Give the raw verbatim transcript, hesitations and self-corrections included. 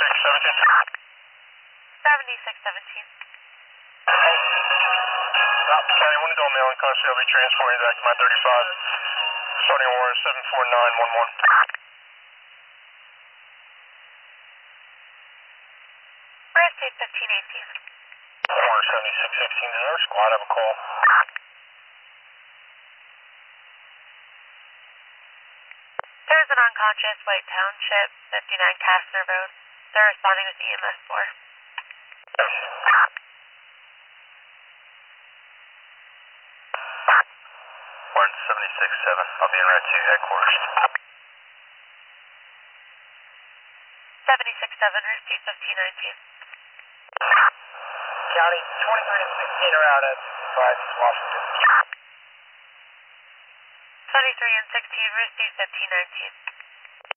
seventeen. seventy-six seventeen. Stop. County one adult male in custody. I'll be transporting back to my thirty-five. Starting warrant seven four nine one one. Arrest date fifteen eighteen. Warrant seventy-six sixteen. Does our squad have a call? There's an unconscious White Township, fifty-nine Kastner Road. They're responding with E M S four. Warrant seventy-six seven. I'll be in Red two headquarters. seventy-six seven, arrest date fifteen nineteen. County twenty-three and sixteen are out at Price, Washington. twenty-three and sixteen, arrest date fifteen nineteen.